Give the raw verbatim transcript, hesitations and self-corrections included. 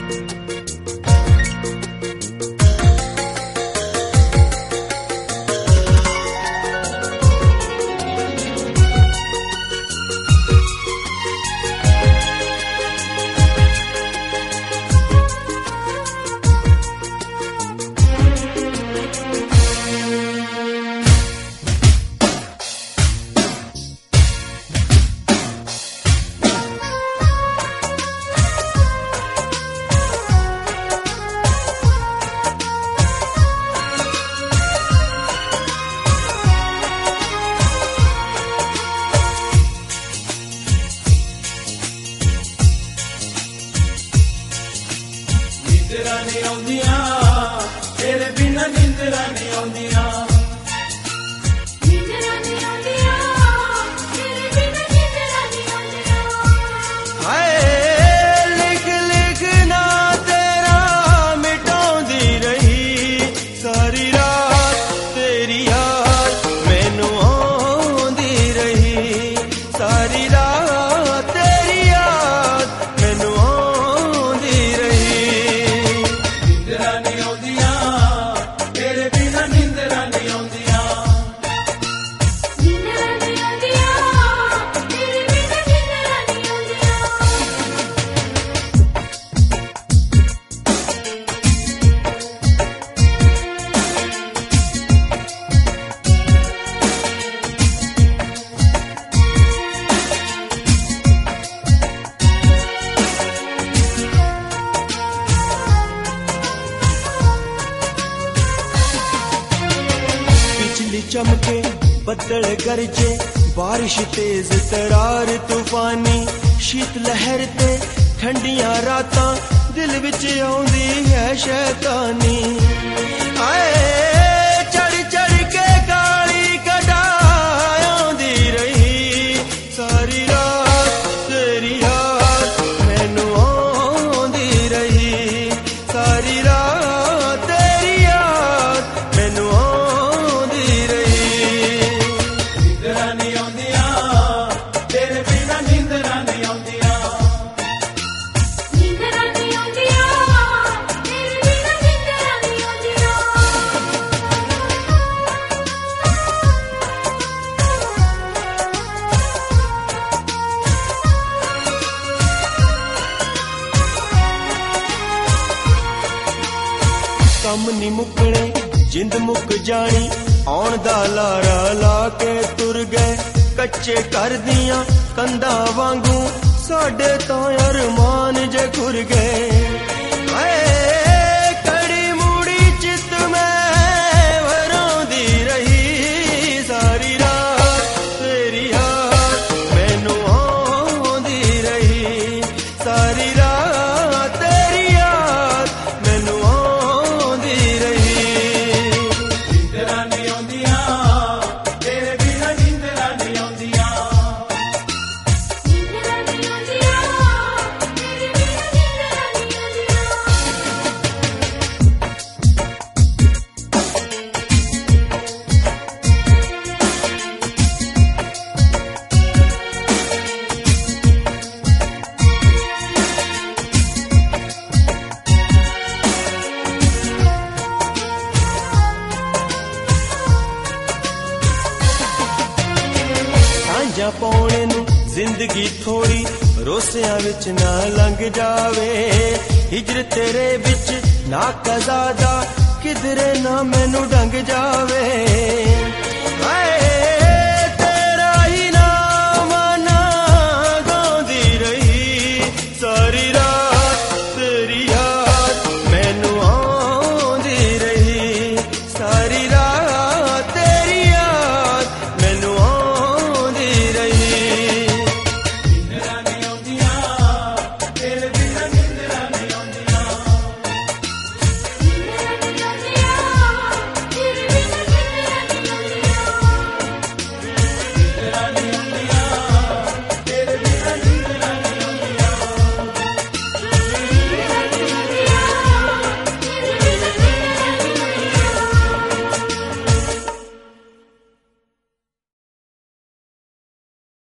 ਨੀਂਦਰਾਂ ਨਹੀਂ ਆਉਂਦੀਆਂ ਤੇਰੇ ਬਿਨਾਂ ਨੀਂਦਰਾਂ ਨਹੀਂ ਆਉਂਦੀਆਂ ਨੀਂਦਰਾਂ ਨਹੀਂ ਆਉਂਦੀਆਂ ਤੇਰੇ ਬਿਨਾਂ ਨੀਂਦਰਾਂ ਨਹੀਂ ਆਉਂਦੀਆਂ ਹਾਏ ਲਿਖ ਲਿਖ ਨਾ ਤੇਰਾ ਮਿਟਾਉਂਦੀ ਰਹੀ ਸਾਰੀ ਰਾਤ ਤੇਰੀ ਯਾਦ ਮੈਨੂੰ ਆਉਂਦੀ ਰਹੀ ਸਾਰੀ ਰਾਤ ਤੇਰੀ ਯਾਦ ਮੈਨੂੰ चमके बदल गरजे बारिश तेज तरार तूफानी शीत लहर ते ठंडियां रातां दिल विच आउंदी है शैतानी आए चढ़ चढ़ के काली कटाई आउंदी रही सारी रात तेरी याद मैनू आउंदी रही सारी रात तेरी याद मैनू कम नी मुकने जिंद मुक जानी आउण दा लारा ला के तुर गए कच्चे कर दियां कंधा वांगू साडे तां अरमान जे खुर गए कड़ी मूड़ी चित में वरांदी रही सारी रात तेरी याद मैनू आउंदी रही सारी रात तेरी याद मैनू साझा पाने नू जिंदगी थोड़ी रोसियां विच ना लंघ जावे हिजर तेरे विच ना कज़ादा किधरे ना मैनू डंग जावे तेरा ही नाम ना गाउंदी रही सारी